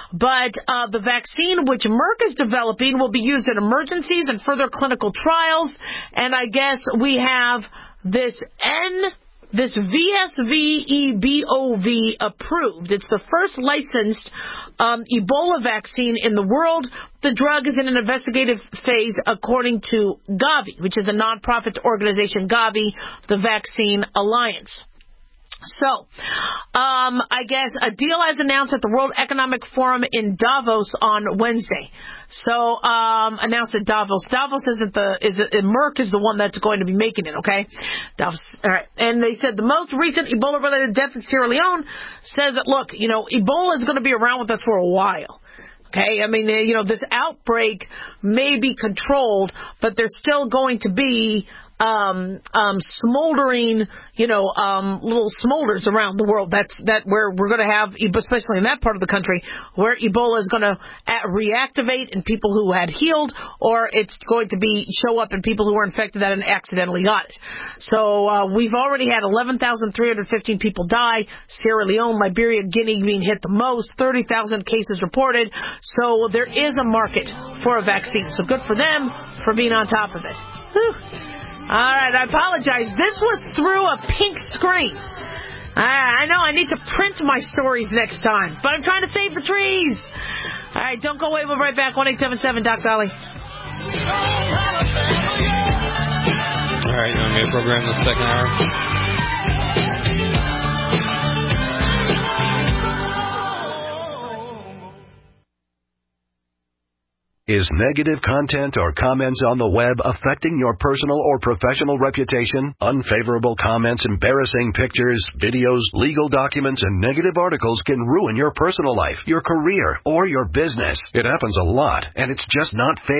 But uh, the vaccine which Merck is developing will be used in emergencies and further clinical trials. And I guess we have this N. This V S V E B O V approved. It's the first licensed um, Ebola vaccine in the world. The drug is in an investigative phase, according to Gavi, which is a nonprofit organization, Gavi, the Vaccine Alliance. So, um, I guess a deal as announced at the World Economic Forum in Davos on Wednesday. So, um, announced at Davos. Davos isn't the, is it, Merck is the one that's going to be making it, okay? Davos, all right. And they said the most recent Ebola-related death in Sierra Leone says that, look, you know, Ebola is going to be around with us for a while. Okay, I mean, you know, this outbreak may be controlled, but there's still going to be um, um, smoldering, you know, um, little smolders around the world. That's that where we're going to have, especially in that part of the country, where Ebola is going to reactivate in people who had healed, or it's going to be show up in people who were infected that and accidentally got it. So uh, we've already had eleven thousand three hundred fifteen people die. Sierra Leone, Liberia, Guinea being hit the most. thirty thousand cases reported. So there is a market for a vaccine. So good for them for being on top of it. Whew. All right, I apologize. This was through a pink screen. I, I know I need to print my stories next time, but I'm trying to save the trees. All right, don't go away. We'll be right back. one eight seven seven D O C D A L I. All right, you want me to program the second hour? Is negative content or comments on the web affecting your personal or professional reputation? Unfavorable comments, embarrassing pictures, videos, legal documents, and negative articles can ruin your personal life, your career, or your business. It happens a lot, and it's just not fair.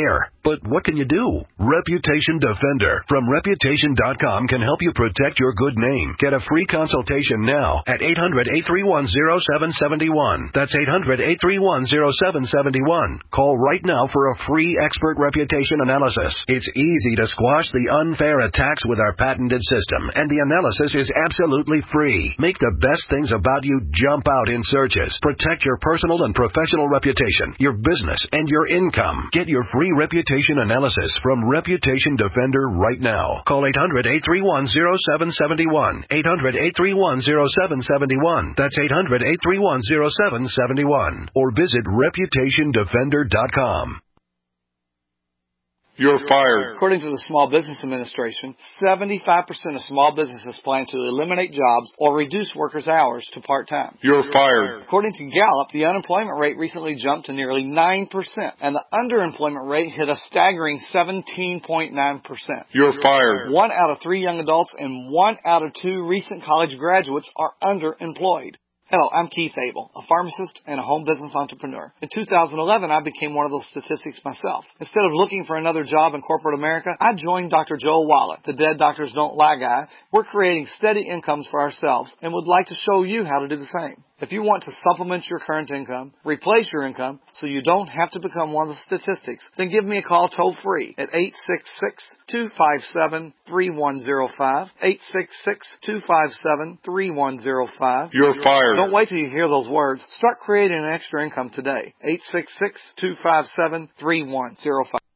But what can you do? Reputation Defender from Reputation dot com can help you protect your good name. Get a free consultation now at eight hundred, eight three one, zero seven seven one. That's eight hundred, eight three one, zero seven seven one. Call right now for a free expert reputation analysis. It's easy to squash the unfair attacks with our patented system, and the analysis is absolutely free. Make the best things about you jump out in searches. Protect your personal and professional reputation, your business, and your income. Get your free reputation analysis from Reputation Defender right now. Call eight hundred, eight three one, zero seven seven one. eight hundred, eight three one, zero seven seven one. That's eight hundred, eight three one, zero seven seven one. Or visit Reputation Defender dot com. You're fired. According to the Small Business Administration, seventy-five percent of small businesses plan to eliminate jobs or reduce workers' hours to part-time. You're fired. According to Gallup, the unemployment rate recently jumped to nearly nine percent, and the underemployment rate hit a staggering seventeen point nine percent. You're fired. One out of three young adults and one out of two recent college graduates are underemployed. Hello, I'm Keith Abel, a pharmacist and a home business entrepreneur. In two thousand eleven, I became one of those statistics myself. Instead of looking for another job in corporate America, I joined Doctor Joel Wallach, the Dead Doctors Don't Lie guy. We're creating steady incomes for ourselves and would like to show you how to do the same. If you want to supplement your current income, replace your income, so you don't have to become one of the statistics, then give me a call toll-free at eight six six, two five seven, three one zero five, eight six six, two five seven, three one zero five. You're fired. Don't wait till you hear those words. Start creating an extra income today. eight six six, two five seven, three one zero five.